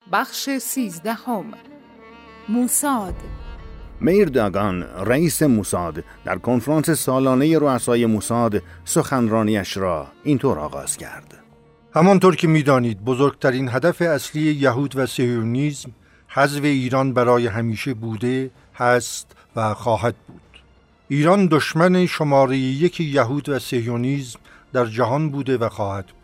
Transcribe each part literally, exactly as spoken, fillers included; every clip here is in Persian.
بخش سیزدهم. موساد. میر داگان رئیس موساد در کنفرانس سالانه رؤسای موساد سخنرانیش را اینطور آغاز کرد: همانطور که می‌دانید بزرگترین هدف اصلی یهود و صهیونیسم حذف ایران برای همیشه بوده، هست و خواهد بود. ایران دشمن شماره یک یهود و صهیونیسم در جهان بوده و خواهد بود.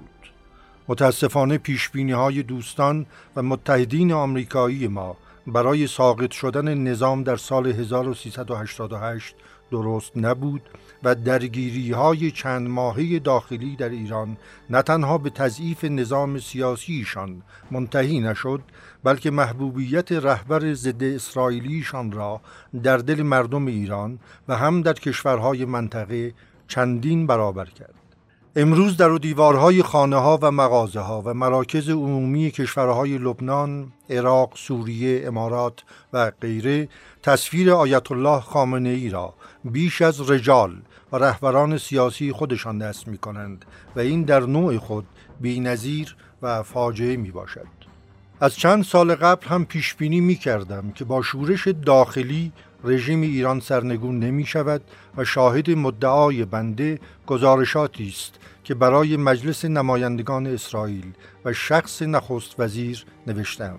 متاسفانه پیشبینی‌های دوستان و متحدین آمریکایی ما برای ساقط شدن نظام در سال هزار و سیصد و هشتاد و هشت درست نبود و درگیری‌های چند ماهه داخلی در ایران نه تنها به تضعیف نظام سیاسیشان منتهی نشد، بلکه محبوبیت رهبر ضد اسرائیلیشان را در دل مردم ایران و هم در کشورهای منطقه چندین برابر کرد. امروز در و دیوارهای خانه‌ها و مغازه‌ها و مراکز عمومی کشورهای لبنان، عراق، سوریه، امارات و غیره تصویر آیت الله خامنه‌ای را بیش از رجال و رهبران سیاسی خودشان دست می‌کنند و این در نوع خود بی‌نظیر و فاجعه می‌باشد. از چند سال قبل هم پیشبینی می‌کردم که با شورش داخلی رژیم ایران سرنگون نمی شود و شاهد مدعای بنده گزارشاتی است که برای مجلس نمایندگان اسرائیل و شخص نخست وزیر نوشتم.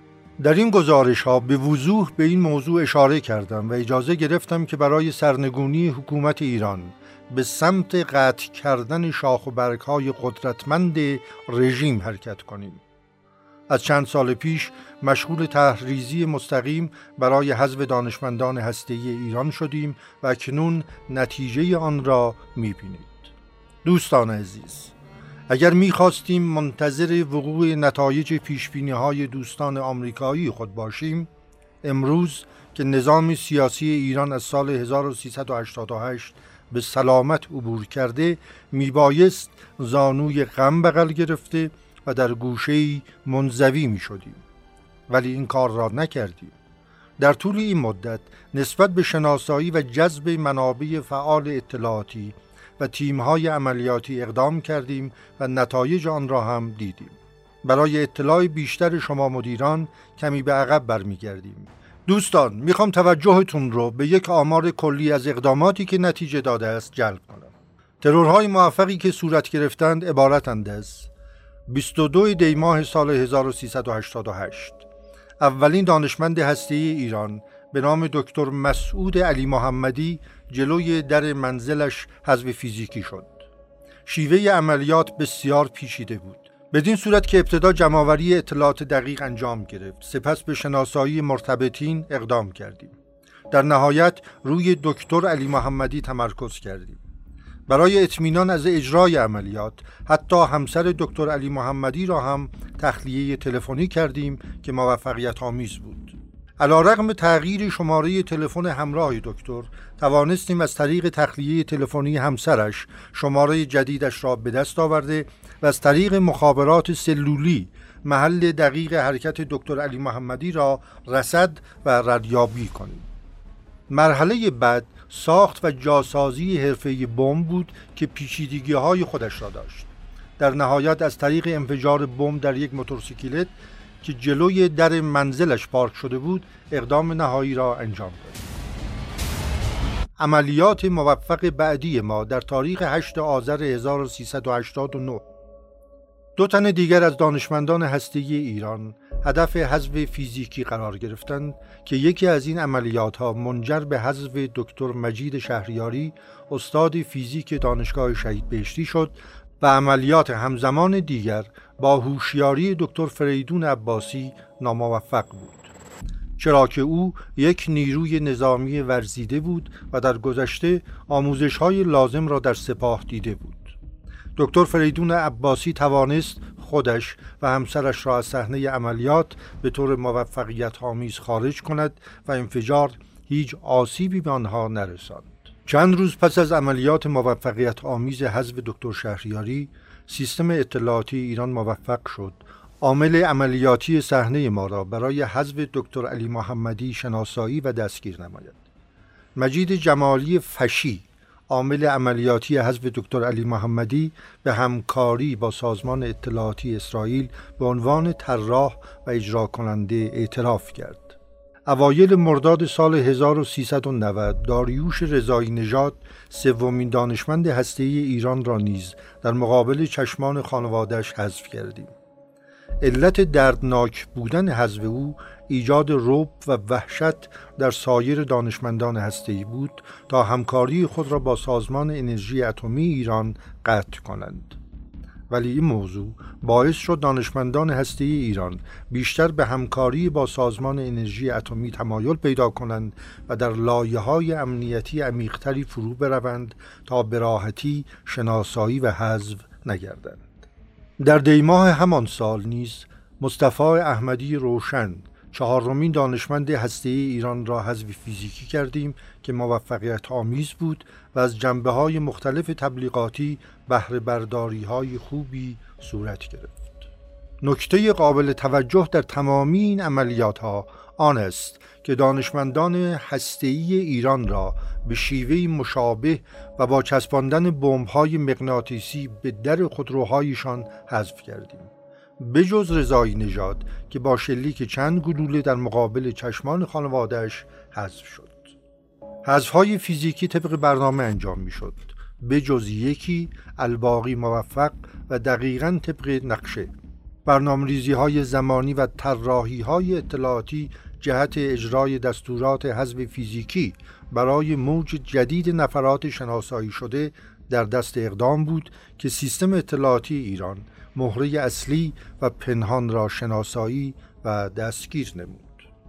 در این گزارش ها به وضوح به این موضوع اشاره کردم و اجازه گرفتم که برای سرنگونی حکومت ایران به سمت قطع کردن شاخ و برگ های قدرتمند رژیم حرکت کنیم. از چند سال پیش مشغول طرحریزی مستقیم برای حذف دانشمندان هسته‌ای ایران شدیم و اکنون نتیجه آن را می‌بینید. دوستان عزیز، اگر می‌خواستیم منتظر وقوع نتایج پیشبینی‌های دوستان آمریکایی خود باشیم، امروز که نظام سیاسی ایران از سال هزار و سیصد و هشتاد و هشت به سلامت عبور کرده، میبایست زانوی غم بغل گرفته و در گوشه‌ای منزوی می شدیم. ولی این کار را نکردیم. در طول این مدت نسبت به شناسایی و جذب منابع فعال اطلاعاتی و تیم‌های عملیاتی اقدام کردیم و نتایج آن را هم دیدیم. برای اطلاع بیشتر شما مدیران کمی به عقب برمیگردیم. دوستان، میخوام توجهتون رو به یک آمار کلی از اقداماتی که نتیجه داده است جلب کنم. ترورهای موفقی که صورت گرفتند عبارتند از: بیست و دو دی ماه سال هزار و سیصد و هشتاد و هشت اولین دانشمند هسته‌ای ایران به نام دکتر مسعود علی محمدی جلوی در منزلش حذف فیزیکی شد. شیوه عملیات بسیار پیچیده بود، بدین صورت که ابتدا جمع‌آوری اطلاعات دقیق انجام گرفت، سپس به شناسایی مرتبطین اقدام کردیم. در نهایت روی دکتر علی محمدی تمرکز کردیم. برای اطمینان از اجرای عملیات حتی همسر دکتر علی محمدی را هم تخلیه تلفنی کردیم که موفقیت آمیز بود. علیرغم تغییر شماره تلفن همراه دکتر، توانستیم از طریق تخلیه تلفنی همسرش شماره جدیدش را به دست آورده و از طریق مخابرات سلولی محل دقیق حرکت دکتر علی محمدی را رصد و ردیابی کنیم. مرحله بعد ساخت و جاسازی حرفه‌ای بمب بود که پیچیدگی‌های خودش را داشت. در نهایت از طریق انفجار بمب در یک موتورسیکلت که جلوی در منزلش پارک شده بود اقدام نهایی را انجام داد. عملیات موفق بعدی ما در تاریخ هشتم آذر هزار و سیصد و هشتاد و نه. دو تن دیگر از دانشمندان هسته‌ای ایران هدف حذف فیزیکی قرار گرفتند که یکی از این عملیات ها منجر به حذف دکتر مجید شهریاری استاد فیزیک دانشگاه شهید بهشتی شد و عملیات همزمان دیگر با هوشیاری دکتر فریدون عباسی ناموفق بود، چرا که او یک نیروی نظامی ورزیده بود و در گذشته آموزش‌های لازم را در سپاه دیده بود. دکتر فریدون عباسی توانست خودش و همسرش را از صحنه عملیات به طور موفقیت آمیز خارج کند و انفجار هیچ آسیبی به آنها نرساند. چند روز پس از عملیات موفقیت آمیز حذف دکتر شهریاری، سیستم اطلاعاتی ایران موفق شد عامل عملیاتی صحنه ما را برای حذف دکتر علی محمدی شناسایی و دستگیر نماید. مجید جمالی فشی، عامل عملیاتی حذف دکتر علی محمدی به همکاری با سازمان اطلاعاتی اسرائیل به عنوان طراح و اجرا کننده اعتراف کرد. اوایل مرداد سال هزار و سیصد و نود داریوش رضایی نژاد سومین دانشمند هسته‌ای ایران را نیز در مقابل چشمان خانواده‌اش حذف کردیم. علت دردناک بودن حذف او ایجاد رعب و وحشت در سایر دانشمندان هسته‌ای بود تا همکاری خود را با سازمان انرژی اتمی ایران قطع کنند. ولی این موضوع باعث شد دانشمندان هسته‌ای ایران بیشتر به همکاری با سازمان انرژی اتمی تمایل پیدا کنند و در لایه‌های امنیتی عمیق‌تری فرو بروند تا به راحتی شناسایی و حذف نگردند. در دیماه همان سال نیز مصطفی احمدی روشن چهارمین دانشمند هسته‌ای ایران را حذف فیزیکی کردیم که موفقیت آمیز بود و از جنبه‌های مختلف تبلیغاتی بهره برداری‌های خوبی صورت گرفت. نکته قابل توجه در تمامی این عملیات‌ها آن است که دانشمندان هسته‌ای ایران را به شیوهی مشابه و با چسباندن بمب‌های مغناطیسی به در خودروهایشان حذف کردیم. بجز رضایی نژاد که با شلیک چند گلوله در مقابل چشمان خانواده‌اش حذف شد. حذف‌های فیزیکی طبق برنامه انجام می‌شد، بجز یکی الباقی موفق و دقیقاً طبق نقشه. برنامه‌ریزی‌های زمانی و طراحی‌های اطلاعاتی جهت اجرای دستورات حذف فیزیکی برای موج جدید نفرات شناسایی شده در دست اقدام بود که سیستم اطلاعاتی ایران مهره اصلی و پنهان را شناسایی و دستگیر نمود.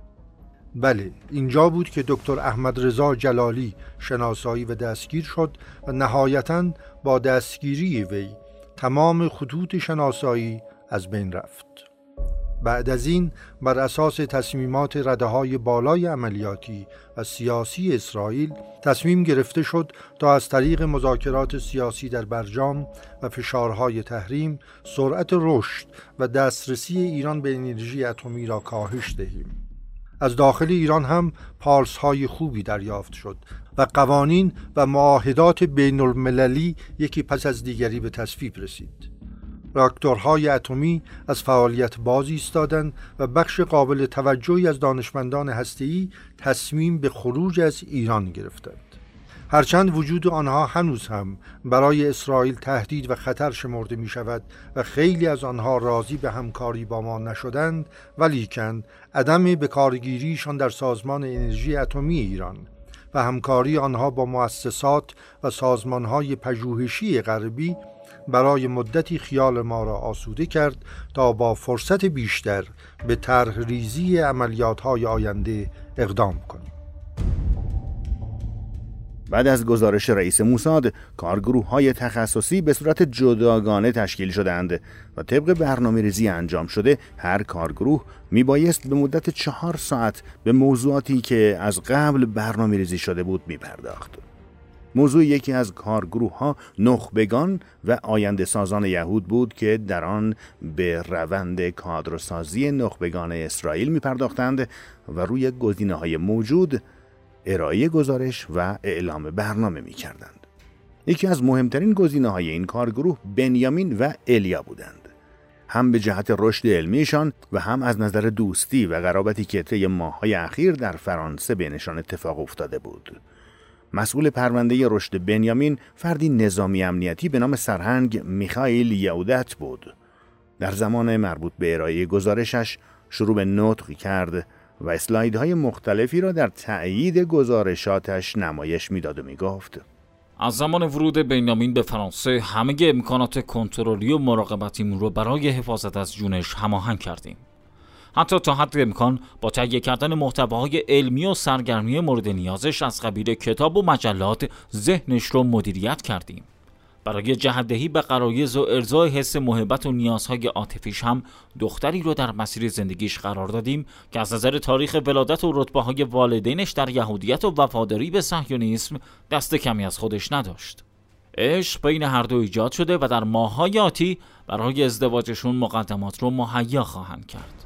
بله، اینجا بود که دکتر احمد رضا جلالی شناسایی و دستگیر شد و نهایتاً با دستگیری وی تمام خطوط شناسایی از بین رفت. بعد از این بر اساس تصمیمات رده‌های بالای عملیاتی و سیاسی اسرائیل تصمیم گرفته شد تا از طریق مذاکرات سیاسی در برجام و فشارهای تحریم سرعت رشد و دسترسی ایران به انرژی اتمی را کاهش دهیم. از داخل ایران هم پارس‌های خوبی دریافت شد و قوانین و معاهدات بین المللی یکی پس از دیگری به تصویب رسید. راکتورهای اتمی از فعالیت باز ایستادند و بخش قابل توجهی از دانشمندان هسته‌ای تصمیم به خروج از ایران گرفتند. هرچند وجود آنها هنوز هم برای اسرائیل تهدید و خطر شمرده می شود و خیلی از آنها راضی به همکاری با ما نشدند، ولیکن عدم بکارگیریشان در سازمان انرژی اتمی ایران و همکاری آنها با مؤسسات و سازمانهای پژوهشی غربی برای مدتی خیال ما را آسوده کرد تا با فرصت بیشتر به طرح ریزی عملیات‌های آینده اقدام کنیم. بعد از گزارش رئیس موساد، کارگروه‌های تخصصی به صورت جداگانه تشکیل شدند و طبق برنامه‌ریزی انجام شده هر کارگروه میبایست به مدت چهار ساعت به موضوعاتی که از قبل برنامه‌ریزی شده بود میپرداخت. موضوع یکی از کارگروه‌ها نخبگان و آینده سازان یهود بود که در آن به روند کادرسازی نخبگان اسرائیل می‌پرداختند و روی گزینه‌های موجود ارائه گزارش و اعلام برنامه می‌کردند. یکی از مهمترین گزینه‌های این کارگروه بنیامین و الیا بودند. هم به جهت رشد علمیشان و هم از نظر دوستی و قرابتی که طی ماه‌های اخیر در فرانسه بینشان اتفاق افتاده بود. مسئول پرونده رشد بنیامین فردی نظامی امنیتی به نام سرهنگ میخائیل یهودت بود. در زمان مربوط به ارائه گزارشش شروع به نطق کرد و اسلایدهای مختلفی را در تأیید گزارشاتش نمایش میداد و میگفت: از زمان ورود بنیامین به فرانسه همه امکانات کنترلی و مراقبتیمون رو برای حفاظت از جونش هماهنگ کردیم. حتی تا حد امکان با تهیه کردن محتواهای علمی و سرگرمی مورد نیازش از قبیل کتاب و مجلات ذهنش رو مدیریت کردیم. برای جهت‌دهی به غرایز و ارضای حس محبت و نیازهای عاطفیش هم دختری رو در مسیر زندگیش قرار دادیم که از نظر تاریخ ولادت و رتبه‌های والدینش در یهودیت و وفاداری به صهیونیسم دست کمی از خودش نداشت. عشق بین هر دو ایجاد شده و در ماه‌های آتی برای ازدواجشون مقدمات رو مهیا خواهند کرد.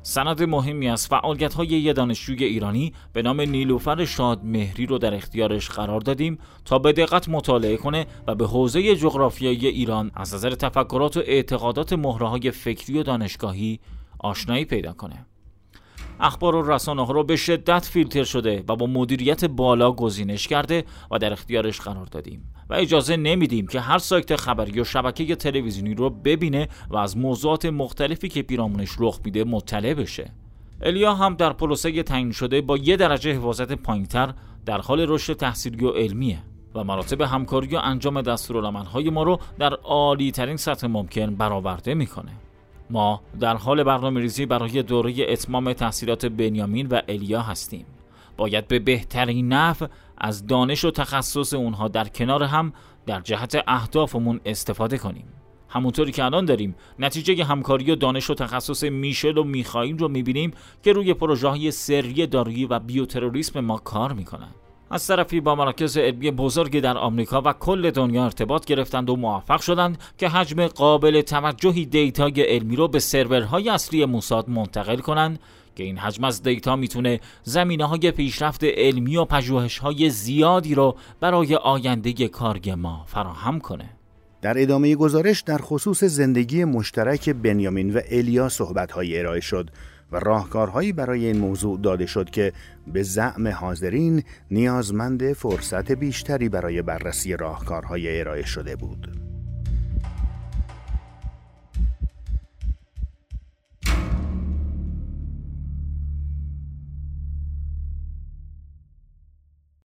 سند مهمی از فعالیت‌های یک دانشجوی ایرانی به نام نیلوفر شادمهری رو در اختیارش قرار دادیم تا به دقت مطالعه کنه و به حوزه جغرافیایی ایران از نظر تفکرات و اعتقادات مهره‌های فکری و دانشگاهی آشنایی پیدا کنه. اخبار و رسانه‌ها رو به شدت فیلتر شده و با مدیریت بالا گزینش کرده و در اختیارش قرار دادیم و اجازه نمیدیم که هر سایت خبری و شبکه تلویزیونی رو ببینه و از موضوعات مختلفی که پیرامونش رخ میده مطلع بشه. الیا هم در پروسه تعیین شده با یه درجه حفاظت پایین‌تر در حال رشد تحصیلی و علمیه و مراتب همکاری و انجام دستورالعمل‌های ما رو در عالی‌ترین سطح ممکن برآورده میکنه. ما در حال برنامه‌ریزی برای دوره اتمام تحصیلات بنیامین و الیا هستیم. باید به بهترین نحو از دانش و تخصص اونها در کنار هم در جهت اهدافمون استفاده کنیم. همونطوری که الان داریم نتیجه همکاری و دانش و تخصص میشل و میخائیل رو میبینیم که روی پروژه‌های سری دارویی و بیوتروریسم ما کار میکنن. از طرفی با مراکز علمی بزرگی در آمریکا و کل دنیا ارتباط گرفتند و موفق شدند که حجم قابل توجهی دیتای علمی رو به سرورهای اصلی موساد منتقل کنند که این حجم از دیتا میتونه زمینه‌های پیشرفت علمی و پژوهش‌های زیادی رو برای آینده کار ما فراهم کنه. در ادامه گزارش در خصوص زندگی مشترک بنیامین و الیا صحبت‌های ارائه شد و راهکارهایی برای این موضوع داده شد که به زعم حاضرین نیازمند فرصت بیشتری برای بررسی راهکارهای ارائه شده بود.